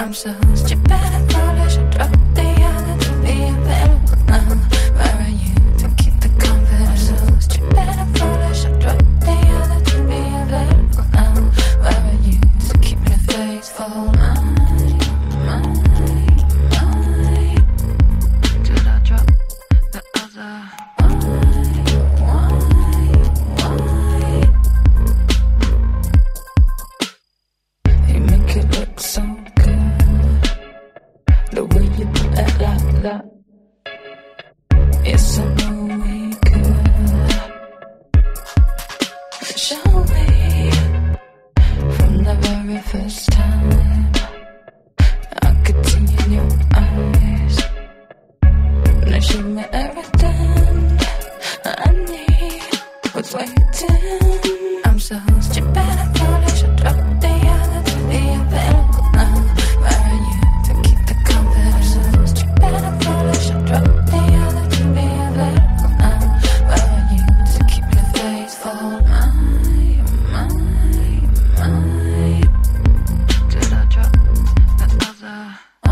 I'm so stupid and foolish. I dropped the other to be available now. Where are you to keep the confidence? I'm so stupid and foolish. I dropped the other to be available now. Where are you to keep me faithful? Did I drop the other? You make it look so good, the way you put it like that. Yes, I know we could. Shall we? From the very first time, I could see in your eyes. Now show me everything I need. What's waiting? I'm so stupid and foolish. I dropped the other to be available now. Where are you to keep the confidence? I'm so stupid and foolish. I dropped the other to be available now. Where are you to keep me faithful? Did I drop the other?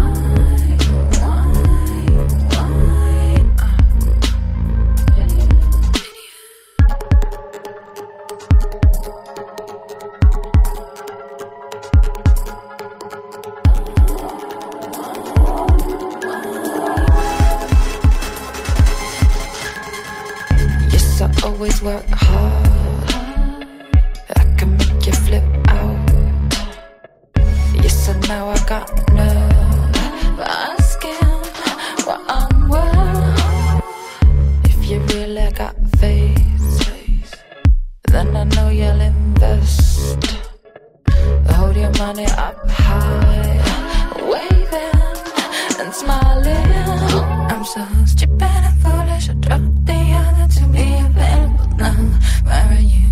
Yes, I always work hard. I can make you flip out. Yes, I know I got nerve, but asking what I'm worth. If you really got faith, then I know you'll invest. Hold your money up high, waving and smiling. I'm so stupid and foolish. I dropped the other to be available now. Where are you